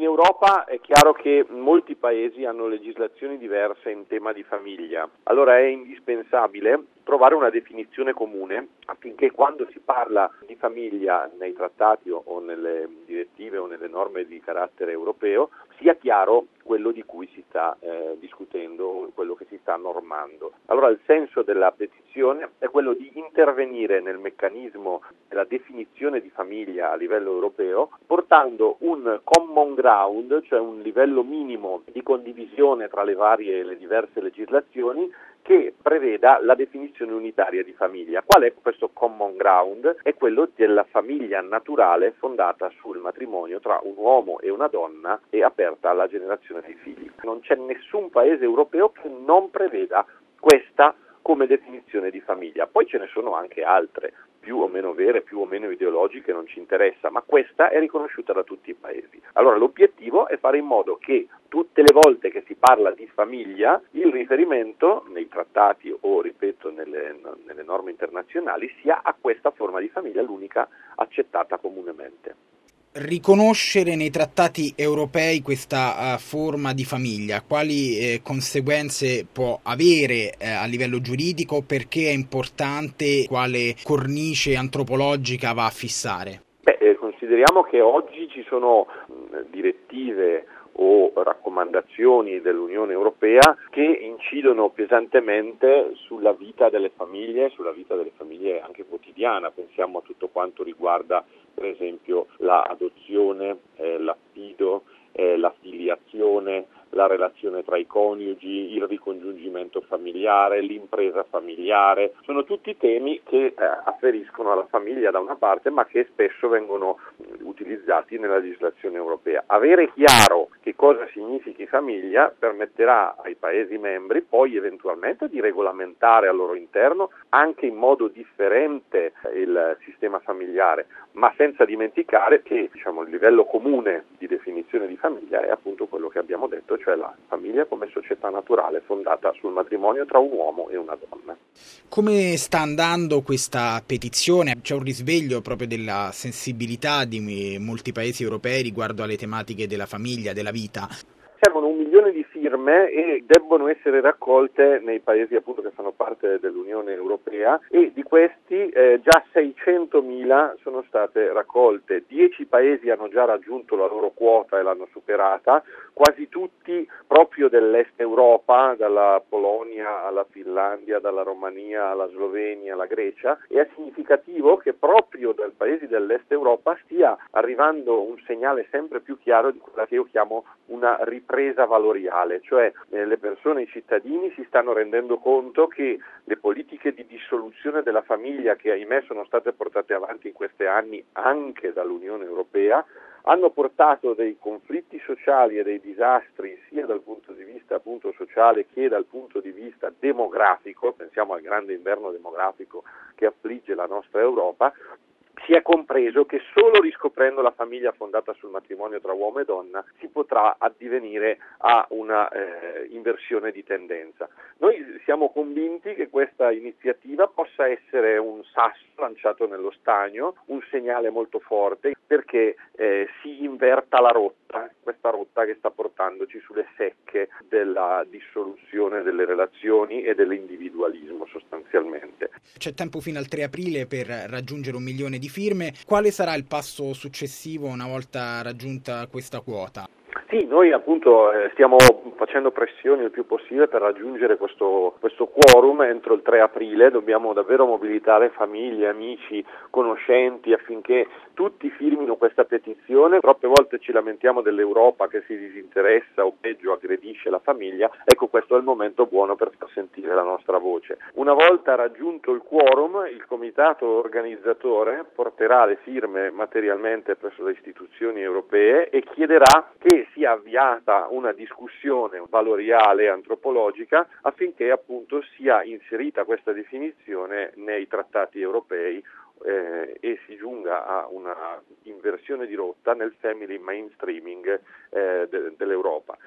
Europa è chiaro che molti paesi hanno legislazioni diverse in tema di famiglia, allora è indispensabile trovare una definizione comune affinché quando si parla di famiglia nei trattati o nelle direttive o nelle norme di carattere europeo sia chiaro quello di cui si sta discutendo, quello che si sta normando. Allora il senso della petizione è quello di intervenire nel meccanismo della definizione di famiglia a livello europeo, portando un common ground, cioè un livello minimo di condivisione tra le diverse legislazioni, che preveda la definizione unitaria di famiglia. Qual è questo common ground? È quello della famiglia naturale fondata sul matrimonio tra un uomo e una donna e aperta alla generazione dei figli. Non c'è nessun paese europeo che non preveda questa come definizione di famiglia. Poi ce ne sono anche altre, più o meno vere, più o meno ideologiche, non ci interessa, ma questa è riconosciuta da tutti i paesi. Allora l'obiettivo è fare in modo che tutte le volte che si parla di famiglia, il riferimento nei trattati o, ripeto, nelle norme internazionali sia a questa forma di famiglia, l'unica accettata comunemente. Riconoscere nei trattati europei questa forma di famiglia, quali conseguenze può avere a livello giuridico, perché è importante, quale cornice antropologica va a fissare? Consideriamo che oggi ci sono direttive o raccomandazioni dell'Unione Europea che incidono pesantemente sulla vita delle famiglie anche quotidiana. Pensiamo a tutto quanto riguarda per esempio l'adozione, l'affido, la filiazione, la relazione tra i coniugi, il ricongiungimento familiare, l'impresa familiare. Sono tutti temi che afferiscono alla famiglia da una parte, ma che spesso vengono utilizzati nella legislazione europea. Avere chiaro che cosa significhi famiglia permetterà ai Paesi membri poi eventualmente di regolamentare al loro interno anche in modo differente il sistema familiare, ma senza dimenticare che il livello comune di definizione di famiglia è appunto quello che abbiamo detto, cioè la famiglia come società naturale fondata sul matrimonio tra un uomo e una donna. Come sta andando questa petizione? C'è un risveglio proprio della sensibilità di molti paesi europei riguardo alle tematiche della famiglia, della vita. Servono 1 milione di firme e debbono essere raccolte nei paesi appunto che fanno parte dell'Unione Europea e di questi già 600.000 sono state raccolte. 10 paesi hanno già raggiunto la loro quota e l'hanno superata, quasi tutti proprio dell'Est Europa, dalla Polonia alla Finlandia, dalla Romania alla Slovenia, alla Grecia, e è significativo che proprio dai paesi dell'Est Europa stia arrivando un segnale sempre più chiaro di quella che io chiamo una ripresa valoriale, cioè le persone, i cittadini si stanno rendendo conto che le politiche di dissoluzione della famiglia che ahimè sono state portate avanti in questi anni anche dall'Unione Europea hanno portato dei conflitti sociali e dei disastri sia dal punto di vista appunto sociale che dal punto di vista demografico, pensiamo al grande inverno demografico che affligge la nostra Europa. Si è compreso che solo riscoprendo la famiglia fondata sul matrimonio tra uomo e donna si potrà addivenire a una inversione di tendenza. Noi siamo convinti che questa iniziativa possa essere un sasso lanciato nello stagno, un segnale molto forte perché si inverta la rotta, questa rotta che sta portandoci sulle secche della dissoluzione delle relazioni e dell'individualismo sostanzialmente. C'è tempo fino al 3 aprile per raggiungere 1 milione di firme. Quale sarà il passo successivo una volta raggiunta questa quota? Sì, noi appunto stiamo facendo pressioni il più possibile per raggiungere questo quorum entro il 3 aprile, dobbiamo davvero mobilitare famiglie, amici, conoscenti affinché tutti firmino questa petizione. Troppe volte ci lamentiamo dell'Europa che si disinteressa o peggio aggredisce la famiglia, ecco questo è il momento buono per far sentire la nostra voce. Una volta raggiunto il quorum, il comitato organizzatore porterà le firme materialmente presso le istituzioni europee e chiederà che sia avviata una discussione valoriale e antropologica affinché appunto sia inserita questa definizione nei trattati europei e si giunga a una inversione di rotta nel family mainstreaming dell'Europa.